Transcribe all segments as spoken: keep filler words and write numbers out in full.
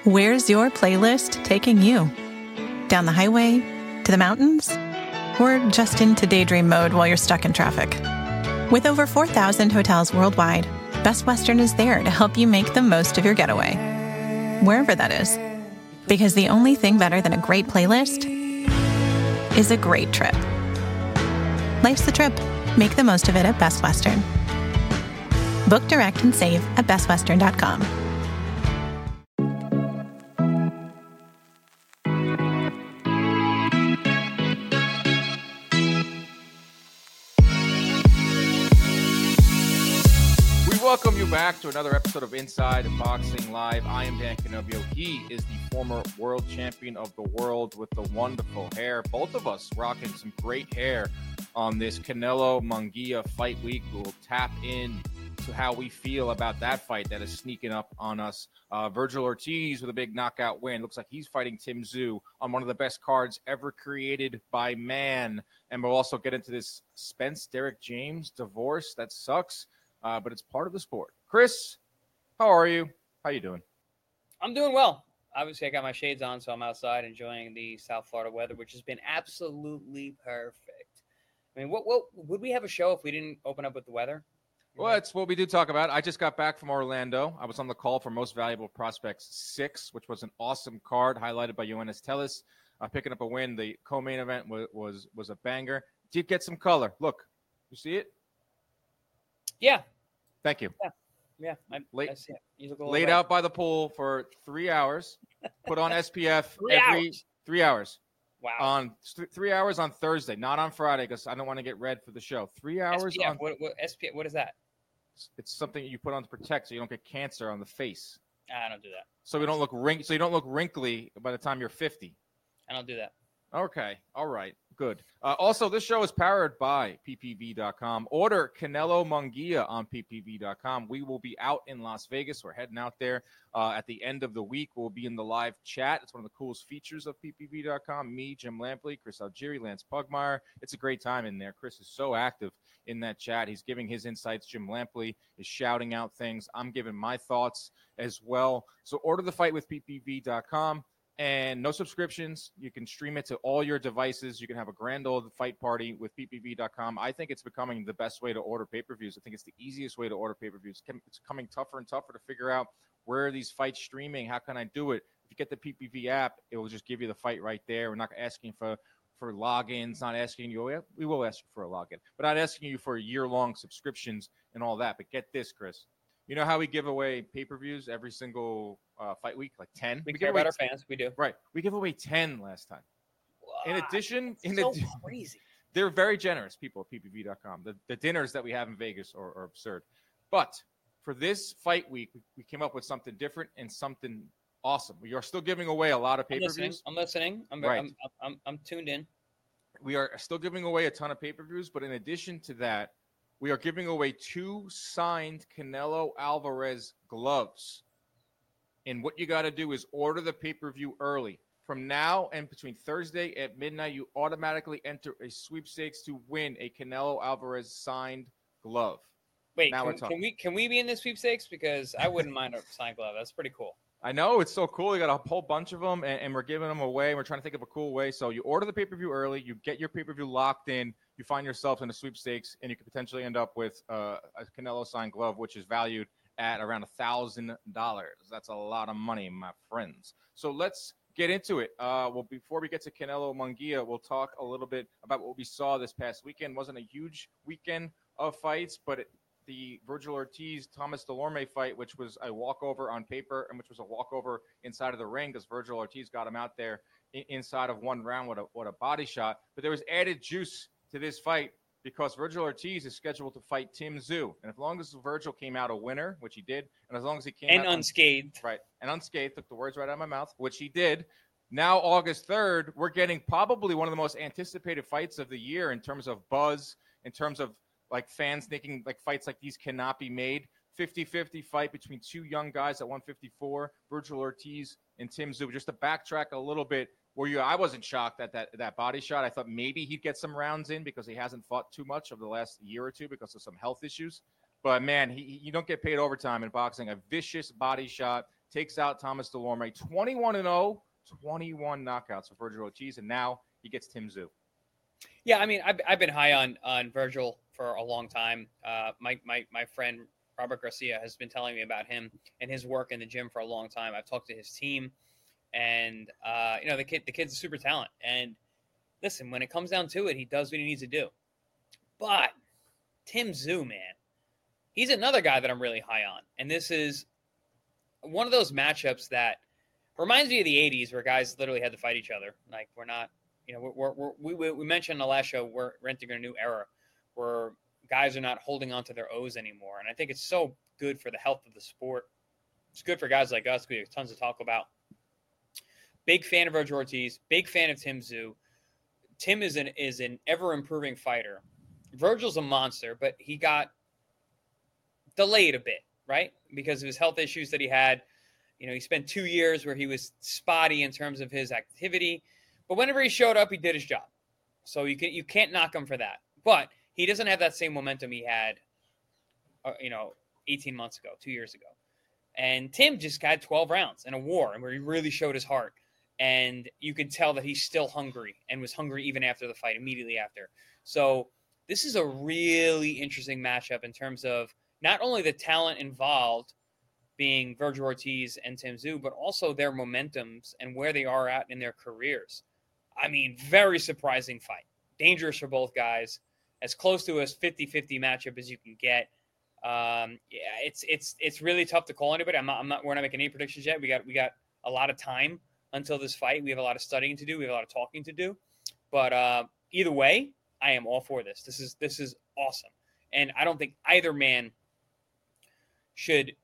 Where's your playlist taking you? Down the highway? To the mountains? Or just into daydream mode while you're stuck in traffic? With over four thousand hotels worldwide, Best Western is there to help you make the most of your getaway, wherever that is. Because the only thing better than a great playlist is a great trip. Life's the trip. Make the most of it at Best Western. Book direct and save at best western dot com. Welcome you back to another episode of Inside Boxing Live. I am Dan Canovio. He is the former world champion of the world with the wonderful hair. Both of us rocking some great hair on this Canelo Munguia fight week. We'll tap in to how we feel about that fight that is sneaking up on us. Uh, Vergil Ortiz with a big knockout win. Looks like he's fighting Tim Tszyu on one of the best cards ever created by man. And we'll also get into this Spence Derek James divorce. That sucks. Uh, but it's part of the sport. Chris, how are you? How you doing? I'm doing well. Obviously, I got my shades on, so I'm outside enjoying the South Florida weather, which has been absolutely perfect. I mean, what, what would we have a show if we didn't open up with the weather? Well, it's what we do talk about. I just got back from Orlando. I was on the call for Most Valuable Prospects six, which was an awesome card highlighted by Yoenis Tellis. Uh, picking up a win. The co-main event was, was, was a banger. Did get some color. Look, you see it? Yeah. Thank you. Yeah, yeah. I, Late, I see it. laid away. out by the pool for three hours. Put on S P F three every hours. three hours. Wow. On th- three hours on Thursday, not on Friday, because I don't want to get red for the show. Three hours S P F, on. What, what S P F? What is that? It's something you put on to protect so you don't get cancer on the face. I don't do that. So we don't look wrink. So you don't look wrinkly by the time you're fifty. I don't do that. Okay. All right. Good. Uh, also, this show is powered by P P V dot com. Order Canelo Munguia on P P V dot com. We will be out in Las Vegas. We're heading out there uh, at the end of the week. We'll be in the live chat. It's one of the coolest features of P P V dot com. Me, Jim Lampley, Chris Algieri, Lance Pugmire. It's a great time in there. Chris is so active in that chat. He's giving his insights. Jim Lampley is shouting out things. I'm giving my thoughts as well. So order the fight with P P V dot com. And no subscriptions. You can stream it to all your devices. You can have a grand old fight party with P P V dot com. I think it's becoming the best way to order pay-per-views. I think it's the easiest way to order pay-per-views. It's coming tougher and tougher to figure out where are these fights streaming. How can I do it? If you get the P P V app, it will just give you the fight right there. We're not asking for, for logins, not asking you. We will ask you for a login, but not asking you for year-long subscriptions and all that. But get this, Chris. You know how we give away pay-per-views every single uh, fight week, like ten? We, we care about our fans. We do. Right. We give away ten last time. Wow, in addition, in so addition, crazy. They're very generous people at P P V dot com. The, the dinners that we have in Vegas are, are absurd. But for this fight week, we, we came up with something different and something awesome. We are still giving away a lot of pay-per-views. I'm listening. I'm listening. I'm, right. I'm, I'm, I'm tuned in. We are still giving away a ton of pay-per-views, but in addition to that, we are giving away two signed Canelo Alvarez gloves. And what you got to do is order the pay-per-view early. From now and between Thursday at midnight, you automatically enter a sweepstakes to win a Canelo Alvarez signed glove. Wait, now can, can we can we be in this sweepstakes? Because I wouldn't mind a signed glove. That's pretty cool. I know. It's so cool. We got a whole bunch of them, and, and we're giving them away. We're trying to think of a cool way. So you order the pay-per-view early. You get your pay-per-view locked in. You find yourself in a sweepstakes, and you could potentially end up with uh, a Canelo signed glove, which is valued at around one thousand dollars. That's a lot of money, my friends. So let's get into it. Uh, well, before we get to Canelo Munguia, we'll talk a little bit about what we saw this past weekend. It wasn't a huge weekend of fights, but it, the Vergil Ortiz Thomas Delorme fight, which was a walkover on paper and which was a walkover inside of the ring because Vergil Ortiz got him out there in, inside of one round with a, with a body shot. But there was added juice to this fight because Vergil Ortiz is scheduled to fight Tim Tszyu. And as long as Vergil came out a winner, which he did, and as long as he came and out unscathed. Un- right, and unscathed, took the words right out of my mouth, which he did. Now, August third, we're getting probably one of the most anticipated fights of the year in terms of buzz, in terms of like fans thinking like fights like these cannot be made. fifty-fifty fight between two young guys at one fifty-four, Vergil Ortiz and Tim Tszyu. Just to backtrack a little bit, where you, I wasn't shocked at that that body shot. I thought maybe he'd get some rounds in because he hasn't fought too much over the last year or two because of some health issues. But man, he you don't get paid overtime in boxing. A vicious body shot. takes out Thomas Delorme, twenty-one and oh, twenty-one knockouts for Vergil Ortiz, and now he gets Tim Tszyu. Yeah, I mean, I've, I've been high on on Vergil for a long time. Uh, my my my friend Robert Garcia has been telling me about him and his work in the gym for a long time. I've talked to his team, and uh, you know, the kid the kid's a super talent. And listen, when it comes down to it, he does what he needs to do. But Tim Tszyu, man, he's another guy that I'm really high on, and this is one of those matchups that reminds me of the eighties where guys literally had to fight each other. Like, we're not. You know, we're, we're, we we mentioned in the last show we're entering a new era where guys are not holding on to their O's anymore, and I think it's so good for the health of the sport. It's good for guys like us. We have tons to talk about. Big fan of Vergil Ortiz. Big fan of Tim Tszyu. Tim is an is an ever improving fighter. Vergil's a monster, but he got delayed a bit, right, because of his health issues that he had. You know, he spent two years where he was spotty in terms of his activity. But whenever he showed up, he did his job. So you can you can't knock him for that. But he doesn't have that same momentum he had, uh, you know, eighteen months ago, two years ago. And Tim just got twelve rounds in a war, and where he really showed his heart. And you could tell that he's still hungry and was hungry even after the fight, immediately after. So this is a really interesting matchup in terms of not only the talent involved, being Vergil Ortiz and Tim Tszyu, but also their momentums and where they are at in their careers. I mean, very surprising fight. Dangerous for both guys. As close to a fifty-fifty matchup as you can get. Um, yeah, it's it's it's really tough to call anybody. I'm not. I'm not. We're not making any predictions yet. We got we got a lot of time until this fight. We have a lot of studying to do. We have a lot of talking to do. But uh, either way, I am all for this. This is this is awesome, and I don't think either man should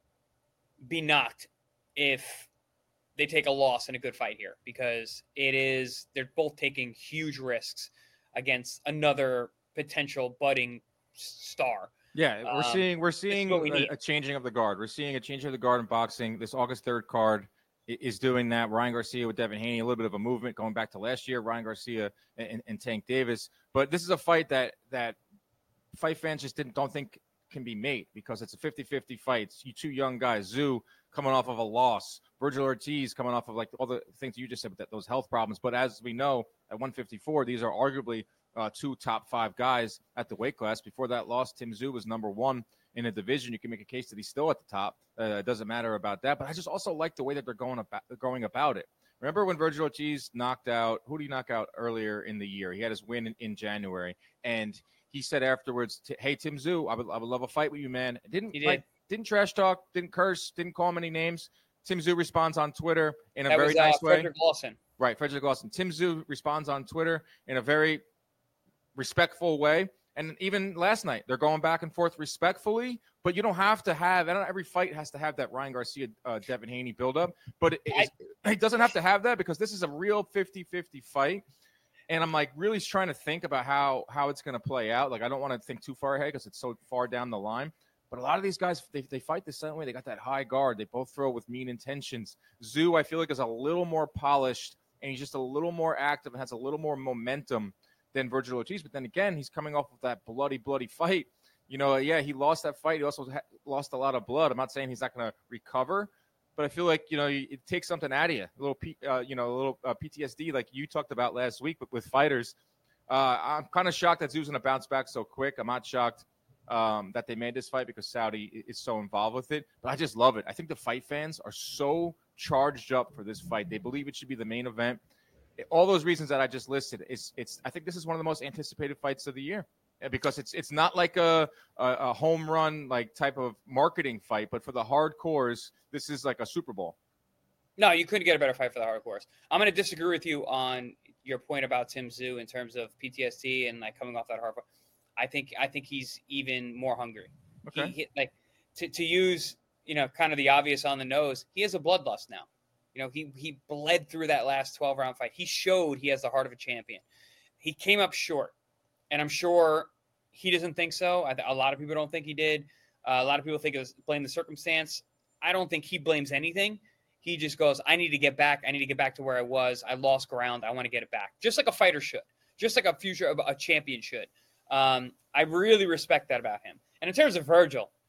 be knocked if they take a loss in a good fight here, because it is they're both taking huge risks against another potential budding star. Yeah, we're um, seeing we're seeing we a, a changing of the guard. We're seeing a changing of the guard in boxing. This August third card is doing that. Ryan Garcia with Devin Haney, a little bit of a movement going back to last year. Ryan Garcia and, and Tank Davis, but this is a fight that that fight fans just didn't don't think can be made, because it's a fifty-fifty fight. It's you two young guys, Tszyu coming off of a loss, Vergil Ortiz coming off of like all the things you just said with that, those health problems. But as we know, at one fifty-four, these are arguably uh, two top five guys at the weight class. Before that loss, Tim Tszyu was number one in a division. You can make a case that he's still at the top. Uh, it doesn't matter about that. But I just also like the way that they're going about going about it. Remember when Vergil Ortiz knocked out, who did he knock out earlier in the year? He had his win in, in January, and he said afterwards, "Hey, Tim Tszyu, I would, I would love a fight with you, man." Didn't he did. Like, didn't trash talk, didn't curse, didn't call him any names. Tim Tszyu responds on Twitter in a that very was, nice uh, way. Frederick Lawson. Right, Frederick Lawson. Tim Tszyu responds on Twitter in a very respectful way. And even last night, they're going back and forth respectfully, but you don't have to have, I don't know, every fight has to have that Ryan Garcia, uh, Devin Haney buildup, but it, it, it doesn't have to have that, because this is a real fifty-fifty fight. And I'm like really trying to think about how, how it's going to play out. Like, I don't want to think too far ahead because it's so far down the line. But a lot of these guys, they, they fight the same way. They got that high guard. They both throw with mean intentions. Tszyu, I feel like, is a little more polished, and he's just a little more active and has a little more momentum than Vergil Ortiz. But then again, he's coming off of that bloody, bloody fight. You know, yeah, he lost that fight. He also ha- lost a lot of blood. I'm not saying he's not going to recover, but I feel like, you know, it takes something out of you. A little, P, uh, you know, a little uh, P T S D, like you talked about last week, but with fighters. Uh, I'm kind of shocked that Tszyu's going to bounce back so quick. I'm not shocked um, that they made this fight because Saudi is so involved with it. But I just love it. I think the fight fans are so charged up for this fight. They believe it should be the main event. All those reasons that I just listed, it's, it's. I think this is one of the most anticipated fights of the year, because it's it's not like a, a, a home run like type of marketing fight, but for the hardcores, this is like a Super Bowl. No, you couldn't get a better fight for the hardcores. I'm going to disagree with you on your point about Tim Tszyu in terms of P T S D and like coming off that hard fight. I think I think he's even more hungry. Okay. He, he, like to to use you know kind of the obvious on the nose, he has a bloodlust now. You know, he he bled through that last twelve-round fight. He showed he has the heart of a champion. He came up short, and I'm sure he doesn't think so. I, a lot of people don't think he did. Uh, a lot of people think it was blame the circumstance. I don't think he blames anything. He just goes, I need to get back. I need to get back to where I was. I lost ground. I want to get it back. Just like a fighter should. Just like a future of a champion should. Um, I really respect that about him. And in terms of Vergil,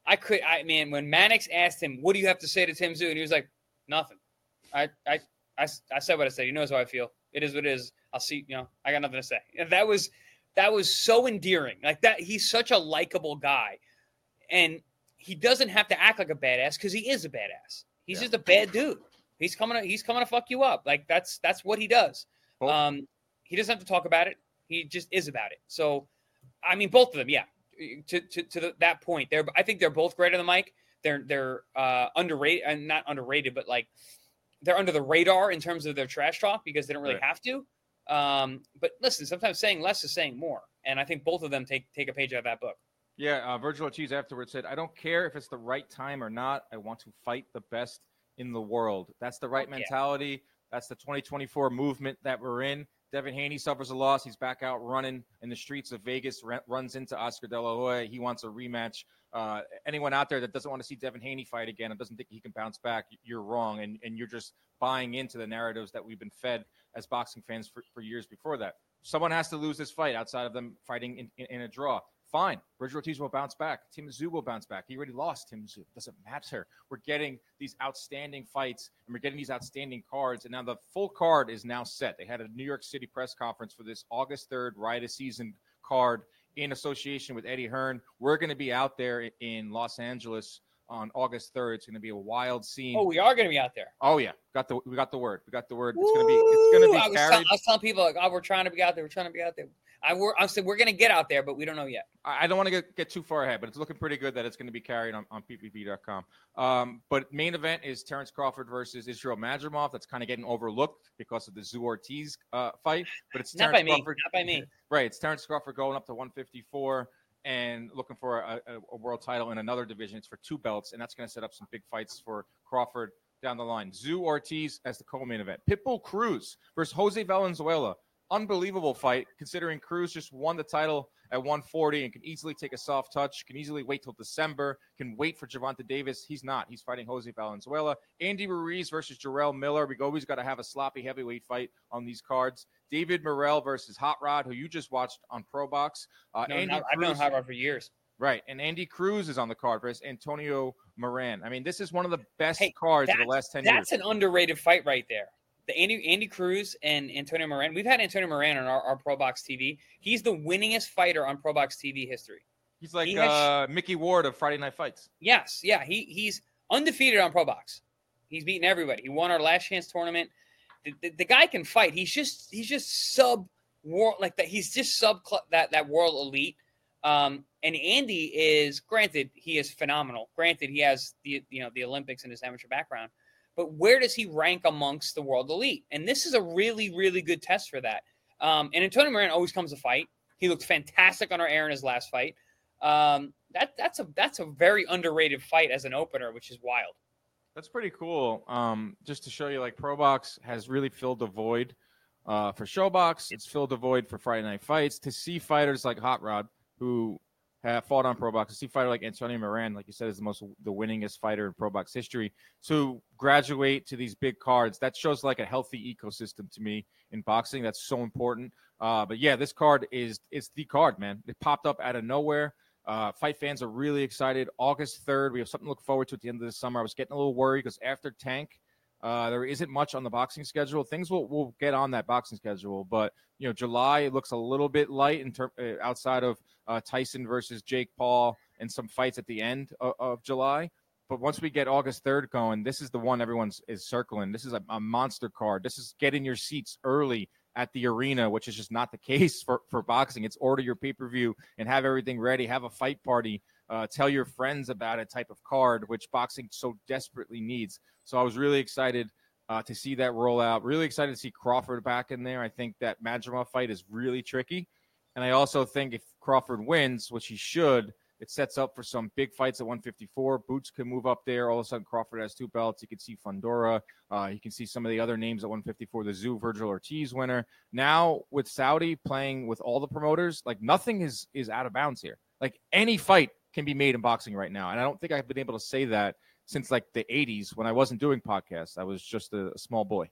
I could, I mean, when Mannix asked him, what do you have to say to Tim Tszyu? And he was like, nothing. I, I, I, I said what I said. He knows how I feel. It is what it is. I'll see, you know, I got nothing to say. And that was, that was so endearing. Like that. He's such a likable guy. And he doesn't have to act like a badass because he is a badass. He's yeah. just a bad dude. He's coming to, he's coming to fuck you up. Like that's, that's what he does. Oh. Um, he doesn't have to talk about it. He just is about it. So, I mean, both of them. Yeah. To to, to the, that point, they're I think they're both great on the mic. They're they're uh, underrated and not underrated, but like they're under the radar in terms of their trash talk because they don't really right. have to. Um, but listen, sometimes saying less is saying more, and I think both of them take take a page out of that book. Yeah, uh, Virgil Ortiz afterwards said, "I don't care if it's the right time or not. I want to fight the best in the world. That's the right oh, mentality. Yeah. That's the twenty twenty-four movement that we're in." Devin Haney suffers a loss. He's back out running in the streets of Vegas, runs into Oscar De La Hoya. He wants a rematch. Uh, anyone out there that doesn't want to see Devin Haney fight again and doesn't think he can bounce back, you're wrong. And, and you're just buying into the narratives that we've been fed as boxing fans for, for years before that. Someone has to lose this fight outside of them fighting in, in, in a draw. Fine. Virgil Ortiz will bounce back. Tim Tszyu will bounce back. He already lost Tim Tszyu. Doesn't matter. We're getting these outstanding fights, and we're getting these outstanding cards. And now the full card is now set. They had a New York City press conference for this August third Riot of Season card in association with Eddie Hearn. We're going to be out there in Los Angeles on August third. It's going to be a wild scene. Oh, we are going to be out there. Oh yeah, got the we got the word. We got the word. It's going to be it's going to be I was, carried. tell, I was telling people like, oh, we're trying to be out there. We're trying to be out there. I were I said we're going to get out there, but we don't know yet. I don't want to get, get too far ahead, but it's looking pretty good that it's going to be carried on, on P P V dot com. Um, but main event is Terrence Crawford versus Israel Madrimov. That's kind of getting overlooked because of the Tszyu Ortiz uh, fight. But it's not Terrence by Crawford. me. Not by me. Right. It's Terrence Crawford going up to one fifty-four and looking for a, a, a world title in another division. It's for two belts, and that's going to set up some big fights for Crawford down the line. Tszyu Ortiz as the co-main event. Pitbull Cruz versus Jose Valenzuela. Unbelievable fight, considering Cruz just won the title at one forty and can easily take a soft touch, can easily wait till December, can wait for Gervonta Davis. He's not. He's fighting Jose Valenzuela. Andy Ruiz versus Jarrell Miller. We always got to have a sloppy heavyweight fight on these cards. David Morrell versus Hot Rod, who you just watched on Pro Box. Uh, no, Andy no, I've known Hot Rod for years. Right, and Andy Cruz is on the card versus Antonio Moran. I mean, this is one of the best hey, cards of the last ten that's years. That's an underrated fight right there. The Andy Andy Cruz and Antonio Moran. We've had Antonio Moran on our, our Pro Box T V. He's the winningest fighter on Pro Box T V history. He's like he uh, Mickey Ward of Friday Night Fights. Yes, yeah. He he's undefeated on Pro Box. He's beaten everybody. He won our Last Chance tournament. The, the, the guy can fight. He's just he's just sub world like that. He's just sub that that world elite. Um, and Andy is granted he is phenomenal. Granted he has the you know the Olympics in his amateur background. But where does he rank amongst the world elite? And this is a really, really good test for that. Um, and Antonio Moran always comes to fight. He looked fantastic on our air in his last fight. Um, that that's a that's a very underrated fight as an opener, which is wild. That's pretty cool. Um, just to show you, like Pro Box has really filled a void uh, for Showbox. It's filled a void for Friday Night Fights. To see fighters like Hot Rod, who have fought on Pro Box, to see a fighter like Antonio Moran, like you said, is the most the winningest fighter in Pro Box history, to graduate to these big cards, that shows like a healthy ecosystem to me in boxing. That's so important. Uh, but yeah, this card is it's the card, man. It popped up out of nowhere. Uh, fight fans are really excited. August third, we have something to look forward to at the end of the summer. I was getting a little worried because after Tank, uh, there isn't much on the boxing schedule. Things will will get on that boxing schedule, but you know, July it looks a little bit light in term uh, outside of uh, Tyson versus Jake Paul and some fights at the end of, of July. But once we get August third going, this is the one everyone's is circling. This is a, a monster card. This is get in your seats early at the arena, which is just not the case for, for boxing. It's order your pay-per-view and have everything ready. Have a fight party. Uh, tell your friends about it type of card, which boxing so desperately needs. So I was really excited uh, to see that roll out. Really excited to see Crawford back in there. I think that Madrimov fight is really tricky. And I also think if Crawford wins, which he should, it sets up for some big fights at one fifty-four. Boots can move up there. All of a sudden, Crawford has two belts. You can see Fundora. Uh, you can see some of the other names at one fifty-four, the Tszyu Virgil Ortiz winner. Now, with Saudi playing with all the promoters, like nothing is, is out of bounds here. Like any fight can be made in boxing right now. And I don't think I've been able to say that since like the eighties when I wasn't doing podcasts. I was just a, a small boy.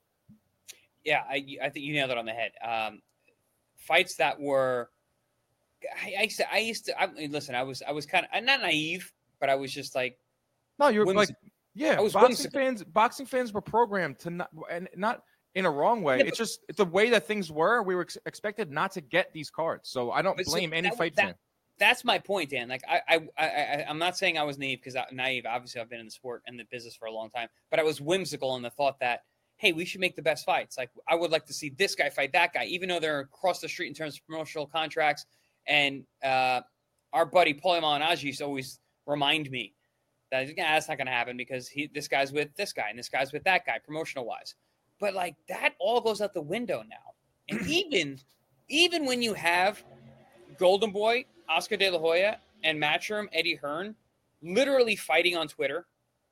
Yeah, I, I think you nailed it on the head. Um, fights that were – I, I used to, I used to I mean, listen, I was, I was kind of not naive, but I was just like, no, you're whimsical. like, yeah, I was boxing whimsical. fans. Boxing fans were programmed to not, and not in a wrong way. Yeah, it's just it's the way that things were. We were ex- expected not to get these cards, so I don't But so blame any that- fight that- fan. That's my point, Dan. Like I, I, I, I I'm not saying I was naive because naive. Obviously, I've been in the sport and the business for a long time. But I was whimsical in the thought that, hey, we should make the best fights. Like I would like to see this guy fight that guy, even though they're across the street in terms of promotional contracts. And uh, our buddy Paulie Malignaggi used to always remind me that yeah, that's not going to happen because he, this guy's with this guy and this guy's with that guy, promotional wise. But like that all goes out the window now. And even, even when you have Golden Boy, Oscar De La Hoya, and Matchroom Eddie Hearn literally fighting on Twitter,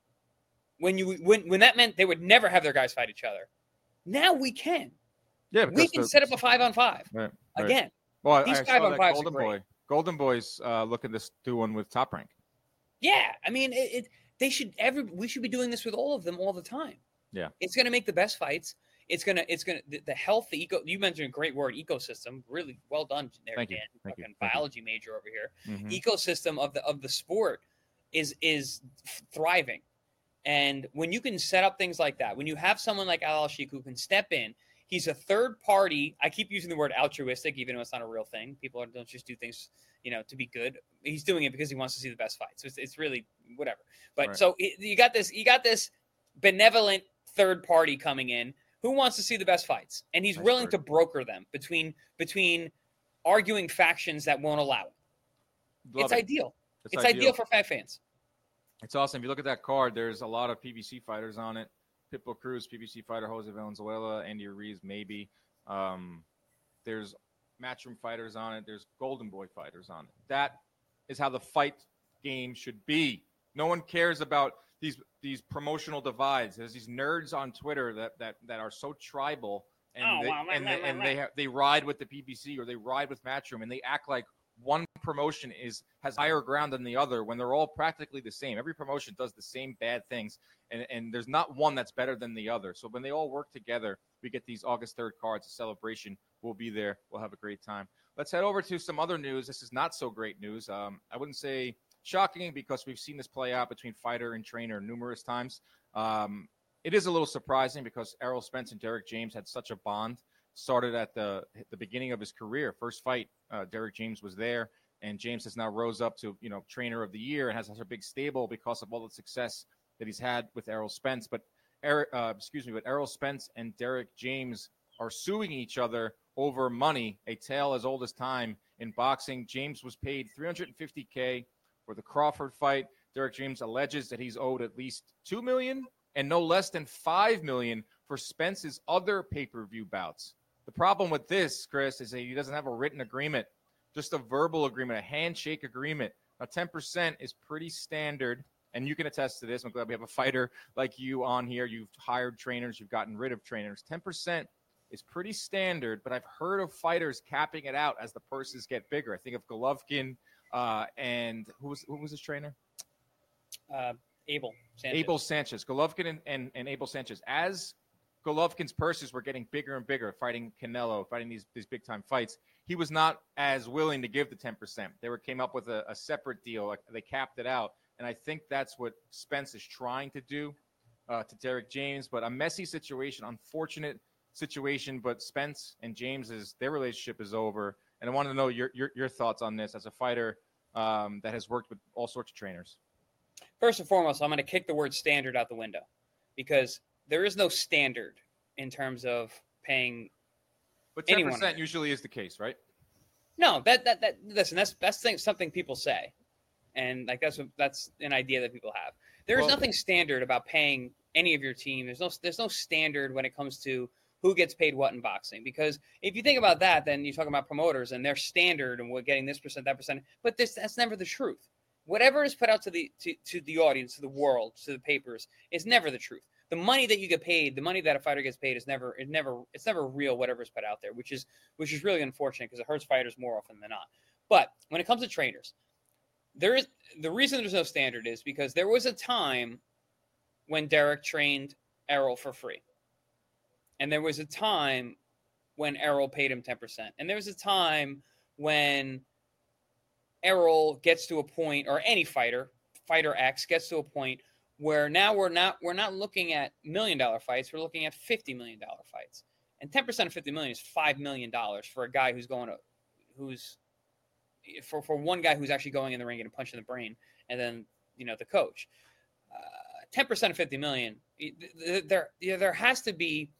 when you when when that meant they would never have their guys fight each other. Now we can. Yeah, We can the, set up a five on five right, right. again. Well, I, These I five saw on that fives are Golden great. Boy. Golden Boy's uh, looking to do one with Top Rank. Yeah, I mean, it, it. They should every. We should be doing this with all of them all the time. Yeah, it's going to make the best fights. It's gonna. It's gonna. The, the health. The eco. You mentioned a great word, ecosystem. Really well done there, Thank Dan. you. Thank you. Fucking Thank biology you. major over here. Mm-hmm. Ecosystem of the of the sport is is thriving, and when you can set up things like that, when you have someone like Al Sheikh who can step in. He's a third party. I keep using the word altruistic, even though it's not a real thing. People don't just do things, you know, to be good. He's doing it because he wants to see the best fight. So it's, it's really whatever. But right. so it, you got this, you got this benevolent third party coming in who wants to see the best fights, and he's That's willing great. to broker them between between arguing factions that won't allow it. Love it's it. ideal. It's, It's, ideal. ideal for fight fans. It's awesome. If you look at that card, there's a lot of P B C fighters on it. Pitbull Cruz, P B C fighter, Jose Valenzuela, Andy Ruiz, maybe. Um, there's Matchroom fighters on it. There's Golden Boy fighters on it. That is how the fight game should be. No one cares about these these promotional divides. There's these nerds on Twitter that that, that are so tribal, and Oh, they, wow, and, wow, they, wow, and wow. they have, they ride with the P B C or they ride with Matchroom, and they act like one promotion is has higher ground than the other when they're all practically the same. Every promotion does the same bad things, and, and there's not one that's better than the other. So when they all work together, we get these August third cards, a celebration. We'll be there. We'll have a great time. Let's head over to some other news. This is not so great news. Um, I wouldn't say shocking because we've seen this play out between fighter and trainer numerous times. Um, it is a little surprising because Errol Spence and Derek James had such a bond. Started at the the beginning of his career. First fight, uh, Derek James was there, and James has now rose up to, you know, trainer of the year and has such a big stable because of all the success that he's had with Errol Spence. But Eric, uh, excuse me, but Errol Spence and Derek James are suing each other over money, a tale as old as time in boxing. James was paid three hundred fifty K for the Crawford fight. Derek James alleges that he's owed at least two million dollars and no less than five million dollars for Spence's other pay-per-view bouts. The problem with this, Chris, is that he doesn't have a written agreement, just a verbal agreement, a handshake agreement. Now, ten percent is pretty standard, and you can attest to this. I'm glad we have a fighter like you on here. You've hired trainers. You've gotten rid of trainers. ten percent is pretty standard, but I've heard of fighters capping it out as the purses get bigger. I think of Golovkin uh, and who was, who was his trainer? Uh, Abel Sanchez. Abel Sanchez. Golovkin and, and, and Abel Sanchez. As Golovkin's purses were getting bigger and bigger, fighting Canelo, fighting these, these big-time fights, he was not as willing to give the ten percent. They were came up with a, a separate deal. Like they capped it out, and I think that's what Spence is trying to do uh, to Derek James. But a messy situation, unfortunate situation, but Spence and James's their relationship is over. And I want to know your, your, your thoughts on this as a fighter um, that has worked with all sorts of trainers. First and foremost, I'm going to kick the word standard out the window because there is no standard in terms of paying. But ten anyone. percent usually is the case, right? No, that that that listen, that's that's thing, something people say, and like that's what, that's an idea that people have. There is Well- nothing standard about paying any of your team. There's no there's no standard when it comes to who gets paid what in boxing. Because if you think about that, then you're talking about promoters and their standard and we're getting this percent, that percent. But this that's never the truth. Whatever is put out to the to, to the audience, to the world, to the papers, is never the truth. The money that you get paid, the money that a fighter gets paid, is never is never it's never real. Whatever is put out there, which is which is really unfortunate because it hurts fighters more often than not. But when it comes to trainers, there is the reason there's no standard is because there was a time when Derek trained Errol for free, and there was a time when Errol paid him ten percent, and there was a time when Errol gets to a point, or any fighter, fighter X gets to a point where now we're not we're not looking at million dollar fights, we're looking at fifty million dollar fights. And ten percent of fifty million is five million dollars for a guy who's going to who's for, for one guy who's actually going in the ring and a punch in the brain, and then, you know, the coach. Uh, ten percent of fifty million, there yeah, there has to be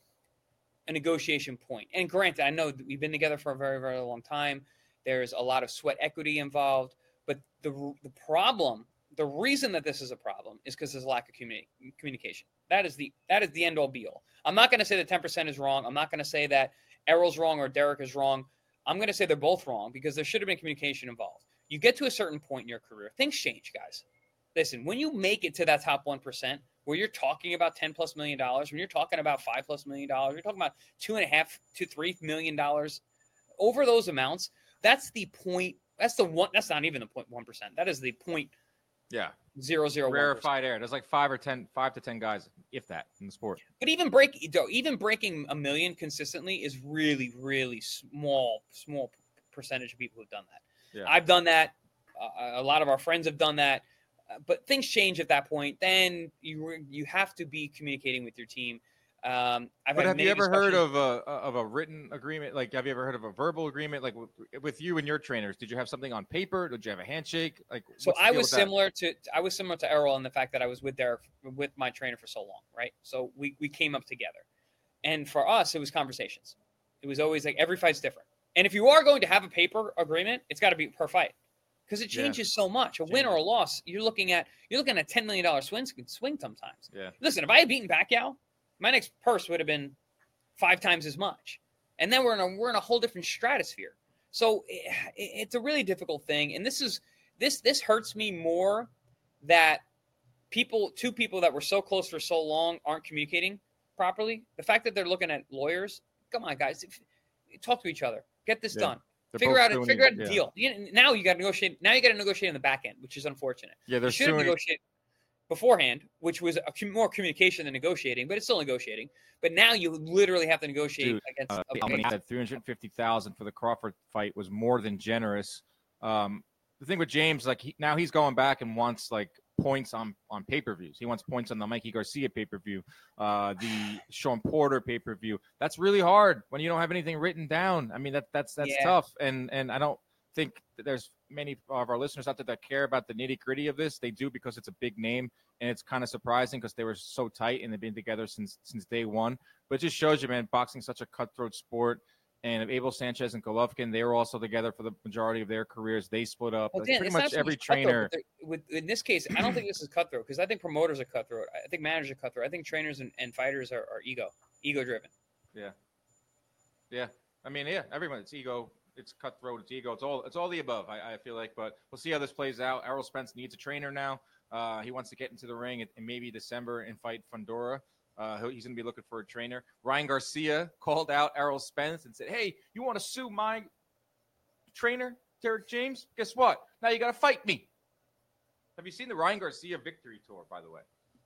a negotiation point. And granted, I know we've been together for a very, very long time. There's a lot of sweat equity involved, but the the problem, the reason that this is a problem is because there's a lack of communi- communication. That is the that is the end all be all. I'm not going to say that ten percent is wrong. I'm not going to say that Errol's wrong or Derek is wrong. I'm going to say they're both wrong because there should have been communication involved. You get to a certain point in your career, things change, guys. Listen, when you make it to that top one percent, where you're talking about ten plus million dollars, when you're talking about five plus million dollars, you're talking about two and a half to three million dollars over those amounts. That's the point. That's the one. That's not even the point one percent. That is the point. Yeah. Zero zero one percent. Rarefied air. There's like five or ten, five to ten guys, if that, in the sport. But even break, even breaking a million consistently is really, really small, small percentage of people who've done that. Yeah. I've done that. Uh, a lot of our friends have done that. Uh, but things change at that point. Then you you have to be communicating with your team. Um, I've but had have you ever discussions- heard of a of a written agreement? Like, have you ever heard of a verbal agreement? Like with, with you and your trainers, did you have something on paper? Did you have a handshake? Like, so what's the I deal was with that? similar to I was similar to Errol in the fact that I was with Derek with my trainer for so long, right? So we we came up together, and for us it was conversations. It was always like every fight's different, and if you are going to have a paper agreement, it's got to be per fight. Because it changes yeah. so much. A win or a loss, you're looking at you're looking at ten million dollar swings swing sometimes. Yeah. Listen, if I had beaten Pacquiao, my next purse would have been five times as much, and then we're in a we're in a whole different stratosphere. So it, it's a really difficult thing, and this is this this hurts me more that people two people that were so close for so long aren't communicating properly. The fact that they're looking at lawyers, come on, guys, if, talk to each other, get this Yeah. done. They're Figure out both a figure out suing- a yeah. deal. You, now you got to negotiate. Now you got to negotiate on the back end, which is unfortunate. Yeah, they're You should have suing. negotiated beforehand, which was a, com- more communication than negotiating, but it's still negotiating. But now you literally have to negotiate Dude, against. Uh, a- Albany said three hundred fifty thousand for the Crawford fight was more than generous. Um, the thing with James, like he, now he's going back and wants like points on on pay-per-views. He wants points on the Mikey Garcia pay-per-view, uh, the Sean Porter pay-per-view. That's really hard when you don't have anything written down. I mean, that that's that's Yeah. tough. And and I don't think that there's many of our listeners out there that care about the nitty-gritty of this. They do because it's a big name, and it's kind of surprising because they were so tight and they've been together since since day one. But it just shows you, man, boxing's such a cutthroat sport. And Abel Sanchez and Golovkin, they were also together for the majority of their careers. They split up. Well, Like, Dan, pretty it's much not so every much cutthroat, trainer. but they're- With, in this case, I don't think this is cutthroat because I think promoters are cutthroat. I think managers are cutthroat. I think trainers and, and fighters are, are ego, ego driven. Yeah. Yeah. I mean, yeah, everyone, it's ego. It's cutthroat. It's ego. It's all it's all the above, I, I feel like. But we'll see how this plays out. Errol Spence needs a trainer now. Uh, he wants to get into the ring in, in maybe December and fight Fundora. Uh, he's going to be looking for a trainer. Ryan Garcia called out Errol Spence and said, hey, you want to sue my trainer, Derek James? Guess what? Now you got to fight me. Have you seen the Ryan Garcia victory tour, by the way?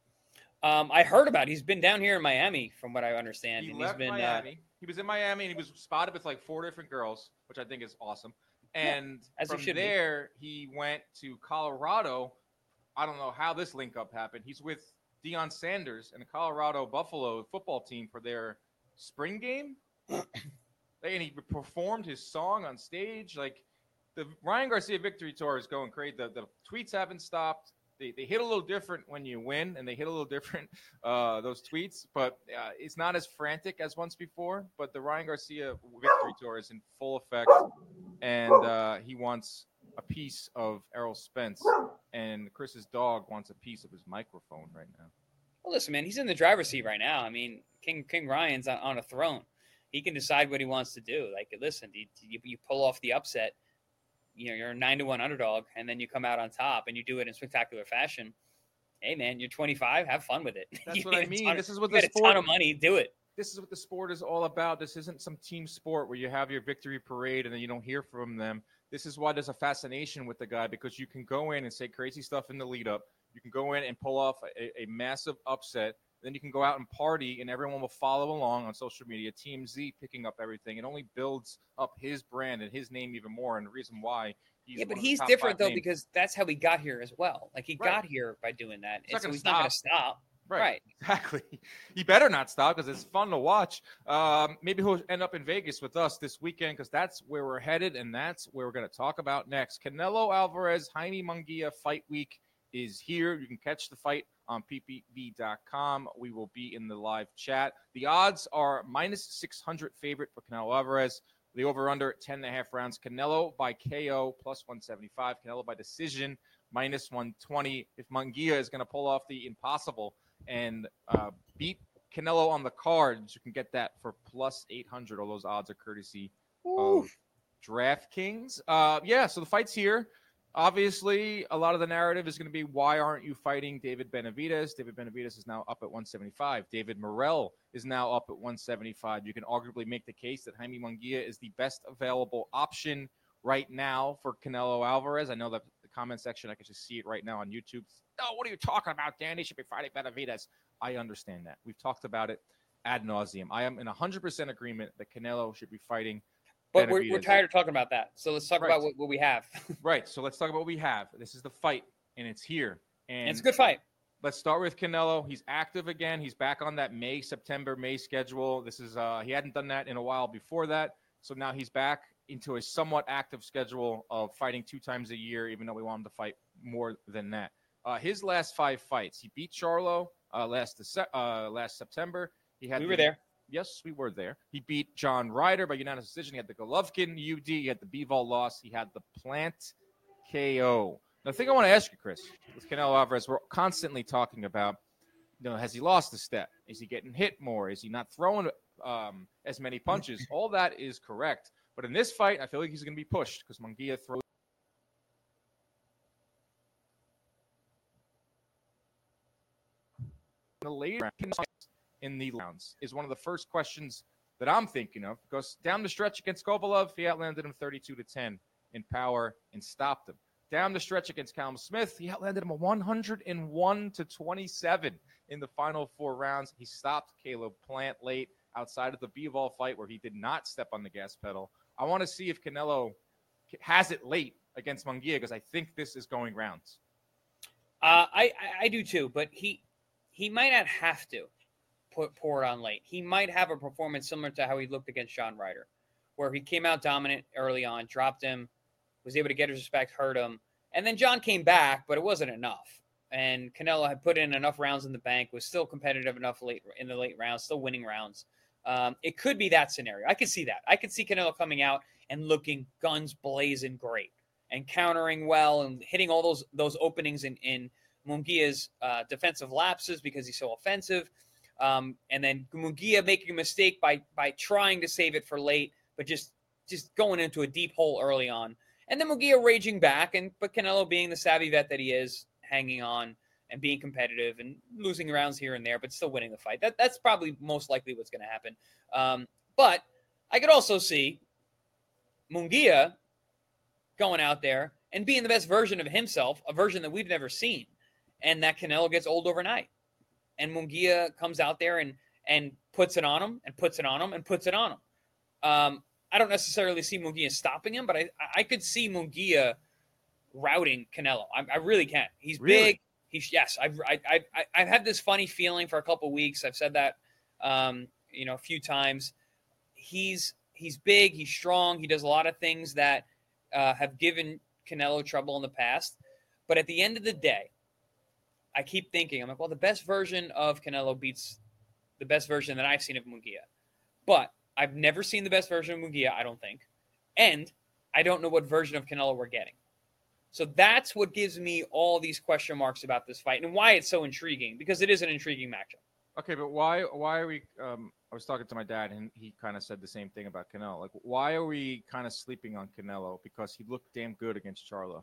Um, I heard about it. He's been down here in Miami, from what I understand. He and left he's been, Miami. Uh, he was in Miami, and he was spotted with like four different girls, which I think is awesome. And as he from should be. there, he went to Colorado. I don't know how this link up happened. He's with Deion Sanders and the Colorado Buffalo football team for their spring game. And he performed his song on stage. Like, the Ryan Garcia victory tour is going crazy. The, the tweets haven't stopped. They, they hit a little different when you win, and they hit a little different, uh, those tweets. But uh, it's not as frantic as once before. But the Ryan Garcia victory tour is in full effect, and uh, he wants a piece of Errol Spence, and Chris's dog wants a piece of his microphone right now. Well, listen, man, he's in the driver's seat right now. I mean, King King Ryan's on, on a throne. He can decide what he wants to do. Like, listen, you, you, you pull off the upset. You know, you're a nine to one underdog, and then you come out on top, and you do it in spectacular fashion. Hey, man, you're twenty-five. Have fun with it. That's You what I made a mean. ton- This is what you the made a sport- ton of money. Do it. This is what the sport is all about. This isn't some team sport where you have your victory parade and then you don't hear from them. This is why there's a fascination with the guy, because you can go in and say crazy stuff in the lead up. You can go in and pull off a, a massive upset Then you can go out and party, and everyone will follow along on social media. Team Z picking up everything. It only builds up his brand and his name even more, and the reason why he's yeah, but one of the he's top different five though names. because that's how he got here as well. Like he Right. got here by doing that, He's not and so gonna he's not going to stop. stop. Right. Right. Exactly. He better not stop because it's fun to watch. Um, maybe he'll end up in Vegas with us this weekend because that's where we're headed, and that's where we're going to talk about next. Canelo Alvarez, Jaime Munguia Fight Week is here. You can catch the fight on P P V dot com. We will be in the live chat. The odds are minus six hundred favorite for Canelo Alvarez. The over-under, ten and a half rounds. Canelo by K O, plus one seventy-five. Canelo by decision, minus one twenty. If Munguia is going to pull off the impossible and uh, beat Canelo on the cards, you can get that for plus eight hundred. All those odds are courtesy Ooh. of DraftKings. Uh, yeah, so the fight's here. Obviously, a lot of the narrative is going to be, why aren't you fighting David Benavidez? David Benavidez is now up at one seventy-five. David Morrell is now up at one seventy-five. You can arguably make the case that Jaime Munguia is the best available option right now for Canelo Alvarez. I know that the comment section, I can just see it right now on YouTube. Oh, what are you talking about, Dan? He should be fighting Benavidez. I understand that. We've talked about it ad nauseum. I am in one hundred percent agreement that Canelo should be fighting But we're, we're Benavidez. tired of talking about that. So let's talk Right. about what, what we have. Right. So let's talk about what we have. This is the fight, and it's here. And And it's a good fight. let's start with Canelo. He's active again. He's back on that May, September, May schedule. This is uh, he hadn't done that in a while before that. So now he's back into a somewhat active schedule of fighting two times a year, even though we want him to fight more than that. Uh, his last five fights, he beat Charlo uh, last Dece- uh, last September. He had We the- were there. Yes, we were there. He beat John Ryder by unanimous decision. He had the Golovkin U D. He had the Bivol loss. He had the Plant K O. Now, the thing I want to ask you, Chris, with Canelo Alvarez, we're constantly talking about, you know, has he lost a step? Is he getting hit more? Is he not throwing um, as many punches? All that is correct. But in this fight, I feel like he's going to be pushed because Munguia throws the later in the rounds is one of the first questions that I'm thinking of, because down the stretch against Kovalev, he outlanded him thirty-two to ten in power and stopped him. Down the stretch against Callum Smith, he outlanded him one hundred one to twenty-seven in the final four rounds. He stopped Caleb Plant late outside of the Bivol fight where he did not step on the gas pedal. I want to see if Canelo has it late against Munguia, because I think this is going rounds. Uh, I, I I do too, but he he might not have to put pour it on late. He might have a performance similar to how he looked against John Ryder, where he came out dominant early on, dropped him, was able to get his respect, hurt him, and then John came back, but it wasn't enough. And Canelo had put in enough rounds in the bank, was still competitive enough late in the late rounds, still winning rounds. Um, it could be that scenario. I could see that. I could see Canelo coming out and looking guns blazing great and countering well and hitting all those those openings in, in Munguia's uh, defensive lapses because he's so offensive. Um, and then Munguia making a mistake by by trying to save it for late, but just just going into a deep hole early on. And then Munguia raging back, and but Canelo being the savvy vet that he is, hanging on and being competitive and losing rounds here and there, but still winning the fight. That That's probably most likely what's going to happen. Um, but I could also see Munguia going out there and being the best version of himself, a version that we've never seen, and that Canelo gets old overnight. And Munguia comes out there and and puts it on him and puts it on him and puts it on him. Um, I don't necessarily see Munguia stopping him, but I I could see Munguia routing Canelo. I, I really can. He's Really? big. He's yes. I've I, I I've had this funny feeling for a couple weeks. I've said that um, you know a few times. He's he's big. He's strong. He does a lot of things that uh, have given Canelo trouble in the past. But at the end of the day, I keep thinking, I'm like, well, the best version of Canelo beats the best version that I've seen of Munguia. But I've never seen the best version of Munguia, I don't think. And I don't know what version of Canelo we're getting. So that's what gives me all these question marks about this fight and why it's so intriguing, because it is an intriguing matchup. Okay, but why why are we um I was talking to my dad and he kind of said the same thing about Canelo. Like, why are we kind of sleeping on Canelo? Because he looked damn good against Charlo.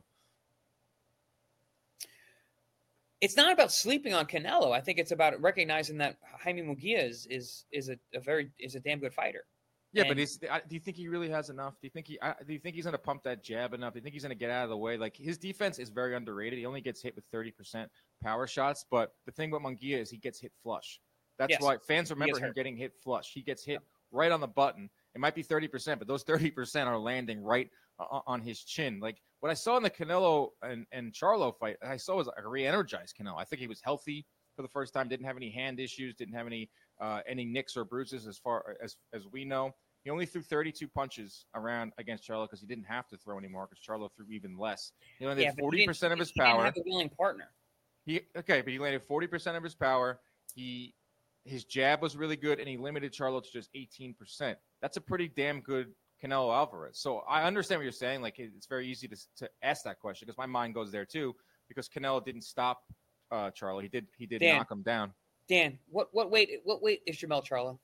It's not about sleeping on Canelo. I think it's about recognizing that Jaime Munguia is is is a, a very is a damn good fighter. Yeah, And- but is, I- do you think he really has enough? Do you think he? I, do you think he's going to pump that jab enough? Do you think he's going to get out of the way? Like, his defense is very underrated. He only gets hit with thirty percent power shots. But the thing about Munguia is he gets hit flush. That's Yes. why fans remember gets him hurt. getting hit flush. He gets hit right on the button. It might be thirty percent, but those thirty percent are landing right uh, on his chin. Like what I saw in the Canelo and, and Charlo fight, I saw was a re-energized Canelo. I think he was healthy for the first time, didn't have any hand issues, didn't have any uh, any nicks or bruises as far as, as we know. He only threw thirty-two punches around against Charlo because he didn't have to throw anymore because Charlo threw even less. He only Yeah, did but he forty percent didn't- of his he didn't power. have a willing partner. He okay, but he landed forty percent of his power. He his jab was really good, and he limited Charlo to just eighteen percent. That's a pretty damn good Canelo Alvarez. So I understand what you're saying. Like it's very easy to to ask that question because my mind goes there too. Because Canelo didn't stop uh, Charlo. He did he did Dan. knock him down. Dan, what what weight what weight is Jermell Charlo?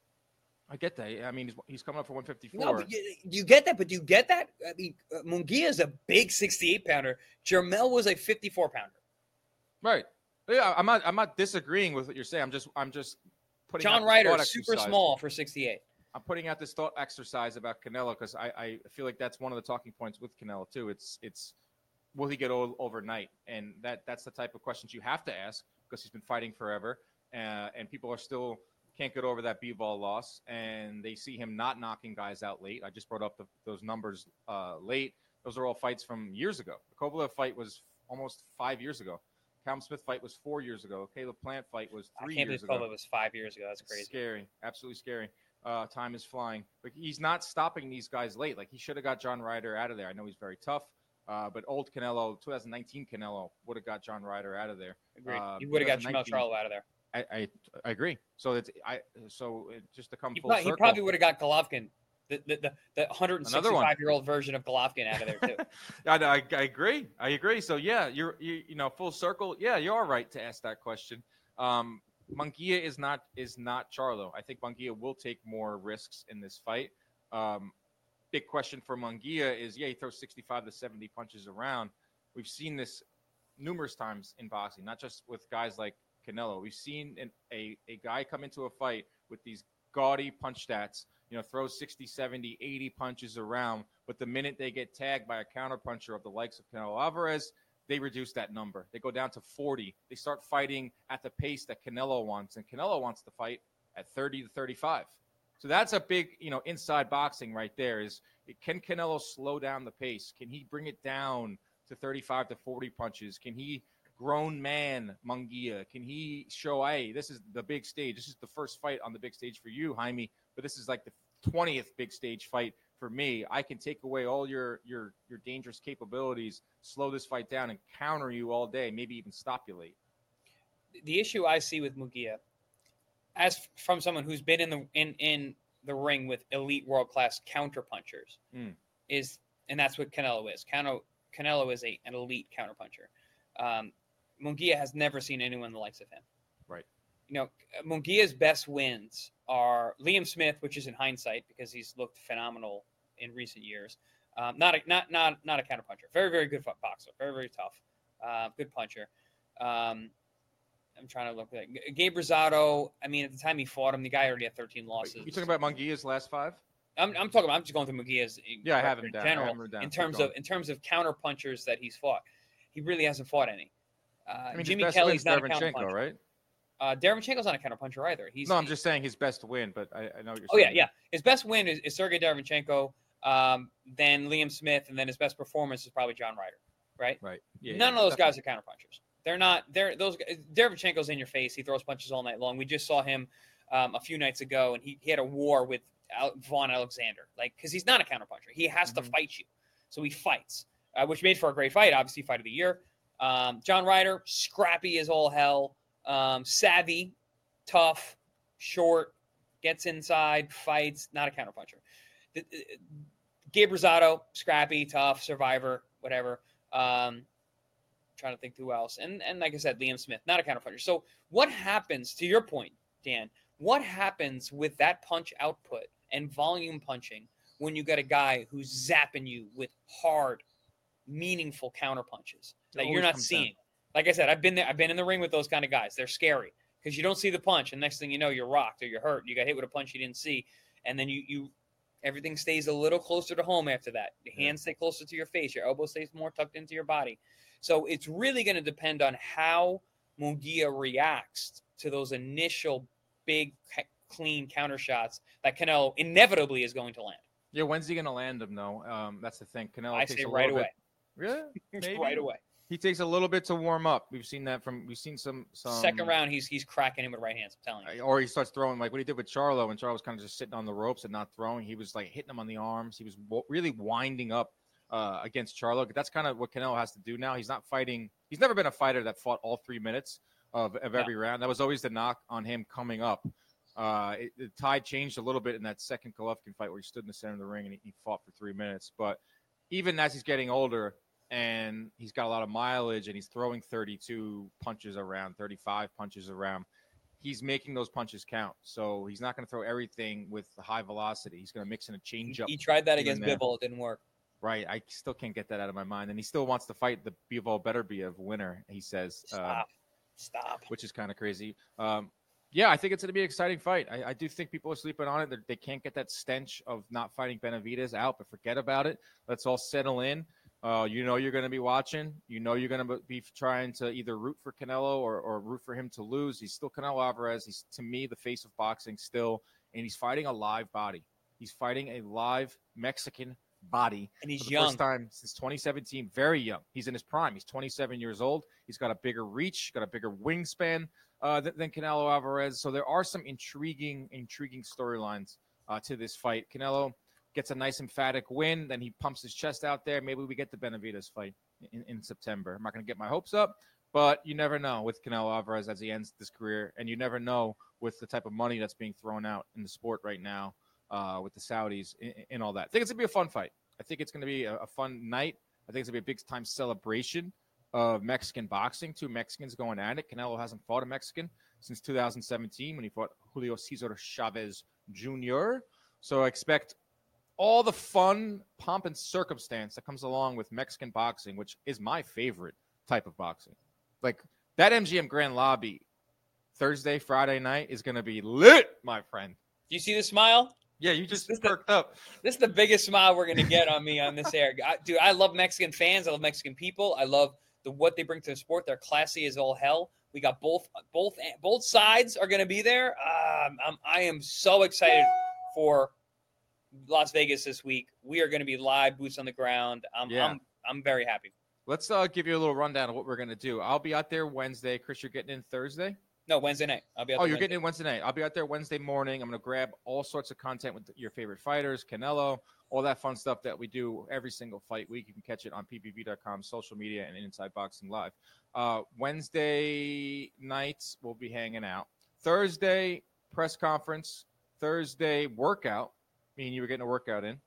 I get that. I mean, he's, he's coming up for one fifty-four. No, but you, you get that, but do you get that? I mean, uh, Munguia is a big sixty-eight pounder. Jermell was a fifty-four pounder. Right. Yeah, I'm not. I'm not disagreeing with what you're saying. I'm just. I'm just putting. John out this Ryder thought is super exercise. small for sixty-eight. I'm putting out this thought exercise about Canelo because I, I feel like that's one of the talking points with Canelo too. It's it's will he get old overnight? And that that's the type of questions you have to ask because he's been fighting forever, uh, and people are still can't get over that B-ball loss, and they see him not knocking guys out late. I just brought up the, those numbers uh, late. Those are all fights from years ago. The Kovalev fight was almost five years ago. Callum Smith fight was four years ago. Caleb Plant fight was three I can't years believe ago. Kovalev was five years ago. That's crazy. It's scary, absolutely scary. Uh, time is flying, but he's not stopping these guys late. Like he should have got John Ryder out of there. I know he's very tough, uh, but old Canelo, twenty nineteen Canelo would have got John Ryder out of there. Agreed. Uh, you would have got Jermell twenty nineteen Charlo out of there. I, I I agree. So it's I so it, just to come He, full pro- he circle. probably would have got Golovkin, the the the, the one hundred sixty-five year old version of Golovkin out of there too. I, I, I agree. I agree. So yeah, you're you, you know full circle. Yeah, you are right to ask that question. Um, Munguia is not is not Charlo. I think Munguia will take more risks in this fight. Um, big question for Munguia is yeah, he throws sixty-five to seventy punches around. We've seen this numerous times in boxing, not just with guys like Canelo. We've seen an, a, a guy come into a fight with these gaudy punch stats, you know, throws sixty, seventy, eighty punches around, but the minute they get tagged by a counterpuncher of the likes of Canelo Alvarez, they reduce that number. They go down to forty. They start fighting at the pace that Canelo wants, and Canelo wants to fight at thirty to thirty-five. So that's a big, you know, inside boxing right there is, can Canelo slow down the pace? Can he bring it down to thirty-five to forty punches? Can he grown man Munguia? Can he show, hey, this is the big stage. This is the first fight on the big stage for you, Jaime, but this is like the twentieth big stage fight for me. I can take away all your your your dangerous capabilities, slow this fight down, and counter you all day, maybe even stop you late. The issue I see with Munguia, as from someone who's been in the in, in the ring with elite world class counterpunchers, Mm. is, and that's what Canelo is. Canelo Canelo is a an elite counterpuncher. Um, Munguia has never seen anyone the likes of him. Right. You know, Munguia's best wins are Liam Smith, which is in hindsight because he's looked phenomenal in recent years. Um, not a not not not a counterpuncher. Very very good boxer. Very very tough. Uh, good puncher. Um, I'm trying to look at it. Gabe Rosado. I mean, at the time he fought him, the guy already had thirteen losses. You talking about Munguia's last five? I'm, I'm talking about. I'm just going through Munguia's. Yeah, I have him in down. I general. have him down. In Keep terms going. of in terms of counterpunchers that he's fought, he really hasn't fought any. Uh, I mean, Jimmy his best Kelly's win's not a Derevyanchenko, counterpuncher. right? Uh, Derevyanchenko's not a counterpuncher either. He's No, I'm just saying his best win, but I, I know what you're Oh yeah, saying. yeah. His best win is, is Sergey Derevyanchenko, um, then Liam Smith, and then his best performance is probably John Ryder, right? Right. Yeah, None yeah, of those definitely. guys are counterpunchers. They're not. They're those. Derevyanchenko's in your face. He throws punches all night long. We just saw him um, a few nights ago, and he, he had a war with Al- Vaughn Alexander, like because he's not a counterpuncher. He has Mhm. to fight you, so he fights, uh, which made for a great fight. Obviously, fight of the year. Um, John Ryder, scrappy as all hell, um, savvy, tough, short, gets inside, fights, not a counterpuncher. The, the, Gabe Rosado, scrappy, tough, survivor, whatever. Um, trying to think who else. And and like I said, Liam Smith, not a counterpuncher. So what happens, to your point, Dan, what happens with that punch output and volume punching when you get a guy who's zapping you with hard, meaningful counter punches that It you're always not comes seeing? down. Like I said, I've been there. I've been in the ring with those kind of guys. They're scary because you don't see the punch, and next thing you know, you're rocked or you're hurt. You got hit with a punch you didn't see, and then you you everything stays a little closer to home after that. The Yeah. hands stay closer to your face. Your elbow stays more tucked into your body. So it's really going to depend on how Munguia reacts to those initial big, clean counter shots that Canelo inevitably is going to land. Yeah, when's he going to land them, though? Um, that's the thing. Canelo I takes say a right little away. bit. Really? Maybe? Right away. He takes a little bit to warm up. We've seen that from. We've seen some. some Second round, he's he's cracking him with right hands. I'm telling you. Or he starts throwing like what he did with Charlo, and Charlo was kind of just sitting on the ropes and not throwing. He was like hitting him on the arms. He was w- really winding up uh, against Charlo. That's kind of what Canelo has to do now. He's not fighting. He's never been a fighter that fought all three minutes of, of every yeah. round. That was always the knock on him coming up. Uh, it, the tide changed a little bit in that second Golovkin fight where he stood in the center of the ring and he, he fought for three minutes. But even as he's getting older and he's got a lot of mileage and he's throwing thirty-two punches around, thirty-five punches around, he's making those punches count. So he's not going to throw everything with the high velocity. He's going to mix in a change up. He tried that against Bivol. It didn't work. Right. I still can't get that out of my mind. And he still wants to fight the Bivol better be a winner, he says. Stop. Um, Stop. Which is kind of crazy. Um, Yeah, I think it's going to be an exciting fight. I, I do think people are sleeping on it. They're, they can't get that stench of not fighting Benavidez out, but forget about it. Let's all settle in. Uh, you know you're going to be watching. You know you're going to be trying to either root for Canelo or, or root for him to lose. He's still Canelo Alvarez. He's, to me, the face of boxing still, and he's fighting a live body. He's fighting a live Mexican body. And he's for the young. First time since twenty seventeen. Very young. He's in his prime. He's twenty-seven years old. He's got a bigger reach, got a bigger wingspan uh, than, than Canelo Alvarez. So there are some intriguing, intriguing storylines uh, to this fight. Canelo gets a nice emphatic win. Then he pumps his chest out there. Maybe we get the Benavidez fight in, in September. I'm not going to get my hopes up, but you never know with Canelo Alvarez as he ends this career. And you never know with the type of money that's being thrown out in the sport right now. Uh, with the Saudis and all that. I think it's going to be a fun fight. I think it's going to be a, a fun night. I think it's going to be a big-time celebration of Mexican boxing. Two Mexicans going at it. Canelo hasn't fought a Mexican since two thousand seventeen when he fought Julio Cesar Chavez Junior So I expect all the fun, pomp, and circumstance that comes along with Mexican boxing, which is my favorite type of boxing. Like, that M G M Grand Lobby Thursday, Friday night is going to be lit, my friend. Do you see the smile? Yeah, you just this perked the, up. This is the biggest smile we're going to get on me on this air. I, dude, I love Mexican fans. I love Mexican people. I love the what they bring to the sport. They're classy as all hell. We got both both both sides are going to be there. Um, I'm, I am so excited for Las Vegas this week. We are going to be live, boots on the ground. I'm yeah. I'm, I'm very happy. Let's uh, give you a little rundown of what we're going to do. I'll be out there Wednesday. Chris, you're getting in Thursday? No, Wednesday night. I'll be out oh, there you're Wednesday. getting in Wednesday night. I'll be out there Wednesday morning. I'm going to grab all sorts of content with your favorite fighters, Canelo, all that fun stuff that we do every single fight week. You can catch it on P P V dot com, social media, and Inside Boxing Live. Uh, Wednesday nights, we'll be hanging out. Thursday, press conference. Thursday, workout. Me and you were getting a workout in.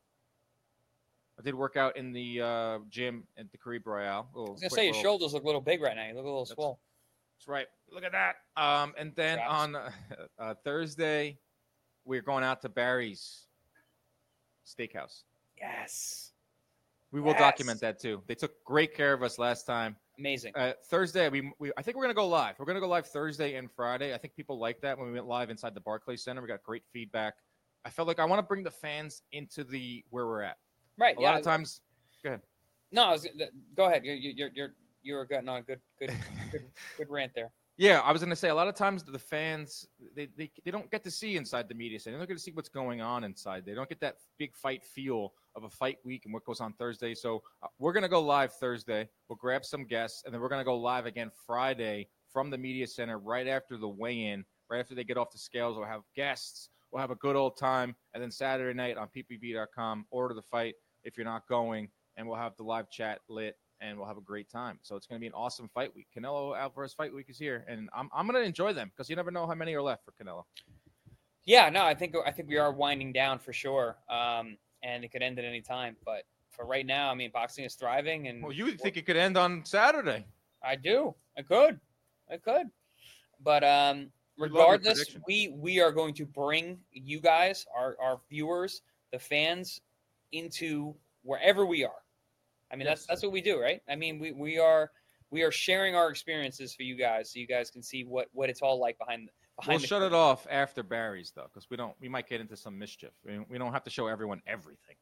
I did work out in the uh, gym at the Caribe Royale. I was going to say, your little, shoulders look a little big right now. You look a little swole. That's right. Look at that. Um, and then Traps. on uh, uh, Thursday, we're going out to Barry's Steakhouse. Yes. We will yes. document that too. They took great care of us last time. Amazing. Uh, Thursday, we, we I think we're going to go live. We're going to go live Thursday and Friday. I think people like that when we went live inside the Barclays Center. We got great feedback. I felt like I want to bring the fans into the where we're at. Right. A yeah, lot of times. Go ahead. No, I was, go ahead. You're you're you're you were getting on a good good good good rant there. Yeah, I was going to say a lot of times the fans they, they they don't get to see inside the media center. They don't get to see what's going on inside. They don't get that big fight feel of a fight week and what goes on Thursday. So uh, we're going to go live Thursday. We'll grab some guests, and then we're going to go live again Friday from the media center right after the weigh-in, right after they get off the scales. We'll have guests. We'll have a good old time. And then Saturday night on P P V dot com, order the fight if you're not going, and we'll have the live chat lit. And we'll have a great time. So it's going to be an awesome fight week. Canelo Alvarez fight week is here, and I'm I'm going to enjoy them because you never know how many are left for Canelo. Yeah, no, I think I think we are winding down for sure, um, and it could end at any time. But for right now, I mean, boxing is thriving. And well, you think it could end on Saturday? I do. I could. I could. But um, regardless, we we are going to bring you guys, our our viewers, the fans, into wherever we are. I mean, yes. that's that's what we do, right? I mean, we, we are we are sharing our experiences for you guys, so you guys can see what, what it's all like behind behind. We'll the shut curtain. it off after Barry's though, because we don't we might get into some mischief. We, we don't have to show everyone everything.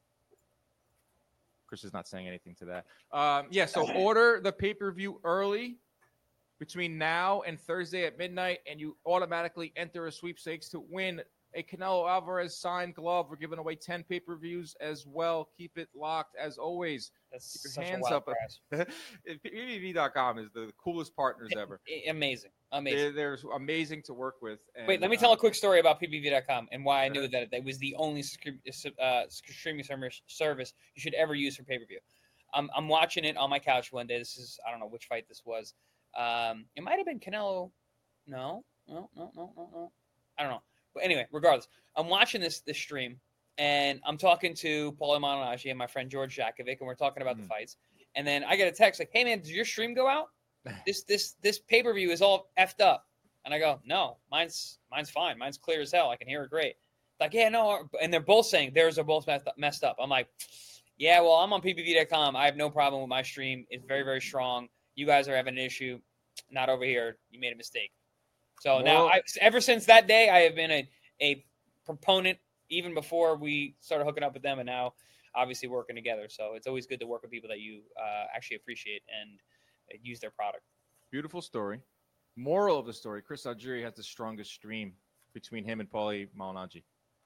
Chris is not saying anything to that. Um, yeah, so order the pay per view early. between now and Thursday at midnight, and you automatically enter a sweepstakes to win a Canelo Alvarez signed glove. We're giving away ten pay-per-views as well. Keep it locked as always. That's Keep your such hands a wild up. prize. P P V dot com is the coolest partners ever. Amazing, amazing. They're, they're amazing to work with. And, Wait, let me uh, tell a quick story about P P V dot com and why I knew Sure. that it was the only uh, streaming service you should ever use for pay-per-view. I'm, I'm watching it on my couch one day. This is, I don't know which fight this was. Um, it might have been Canelo. No, no, no, no, no, no. I don't know. But anyway, regardless, I'm watching this this stream, and I'm talking to Paulie Malignaggi and my friend George Jakovic, and we're talking about Mm. the fights. And then I get a text like, "Hey man, did your stream go out? This this this pay per view is all effed up." And I go, "No, mine's mine's fine. Mine's clear as hell. I can hear it great." Like, yeah, no, and they're both saying theirs are both messed up. I'm like, yeah, well, I'm on P P V dot com. I have no problem with my stream. It's very very strong. You guys are having an issue. Not over here. You made a mistake. So Well, now, I, ever since that day, I have been a, a proponent, even before we started hooking up with them, and now obviously working together. So it's always good to work with people that you uh, actually appreciate and uh, use their product. Beautiful story. Moral of the story: Chris Algieri has the strongest stream between him and Paulie Malignaggi.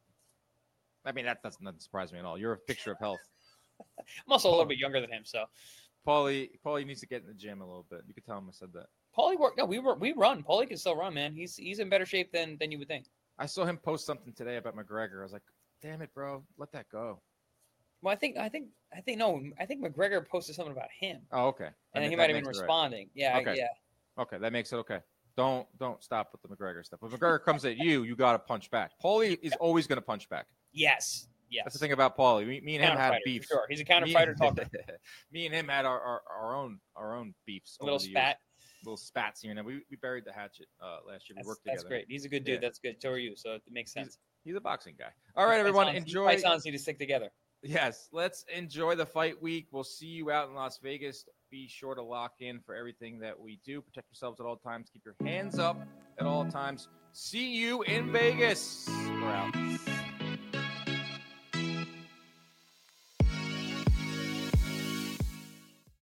I mean, that doesn't, doesn't surprise me at all. You're a picture of health. I'm also a little bit younger than him, so Paulie, Paulie needs to get in the gym a little bit. You could tell him I said that. Paulie work. No, we were we run. Paulie can still run, man. He's he's in better shape than than you would think. I saw him post something today about McGregor. I was like, damn it, bro. Let that go. Well, I think I think I think no, I think McGregor posted something about him, Oh, okay. and then he that might have been makes it right. responding. Yeah, Okay. yeah. Okay, that makes it okay. Don't don't stop with the McGregor stuff. When McGregor comes at you, you got to punch back. Paulie is always going to punch back. Yes, yes. That's the thing about Paulie. Me, me and him Counter had fighter, beefs. for sure. He's a counter Me- fighter talker. Me and him had our, our, our own our own beefs. A little over the spat. Years. Little spats here and there. We, we buried the hatchet uh, last year. We That's, worked together. that's great. He's a good dude. Yeah. That's good. So are you. So it makes sense. He's a boxing guy. All right, everyone, enjoy. Pythons need to stick together. Yes, let's enjoy the fight week. We'll see you out in Las Vegas. Be sure to lock in for everything that we do. Protect yourselves at all times. Keep your hands up at all times. See you in Vegas. We're out.